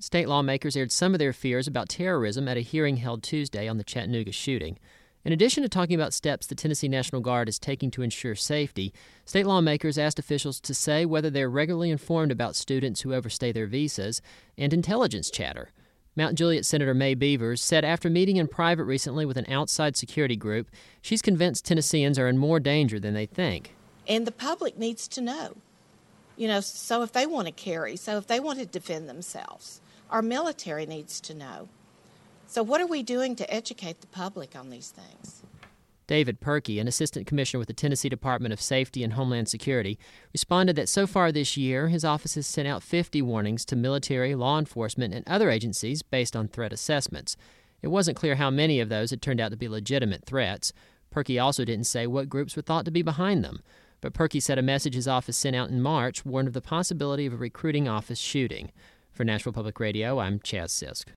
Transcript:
State lawmakers aired some of their fears about terrorism at a hearing held Tuesday on the Chattanooga shooting. In addition to talking about steps the Tennessee National Guard is taking to ensure safety, state lawmakers asked officials to say whether they're regularly informed about students who overstay their visas and intelligence chatter. Mount Juliet Senator May Beavers said after meeting in private recently with an outside security group, she's convinced Tennesseans are in more danger than they think. And the public needs to know. So if they want to carry, so if they want to defend themselves, our military needs to know. So what are we doing to educate the public on these things? David Perkey, an assistant commissioner with the Tennessee Department of Safety and Homeland Security, responded that so far this year, his office has sent out 50 warnings to military, law enforcement, and other agencies based on threat assessments. It wasn't clear how many of those had turned out to be legitimate threats. Perkey also didn't say what groups were thought to be behind them. But Perkey said a message his office sent out in March warned of the possibility of a recruiting office shooting. For Nashville Public Radio, I'm Chaz Sisk.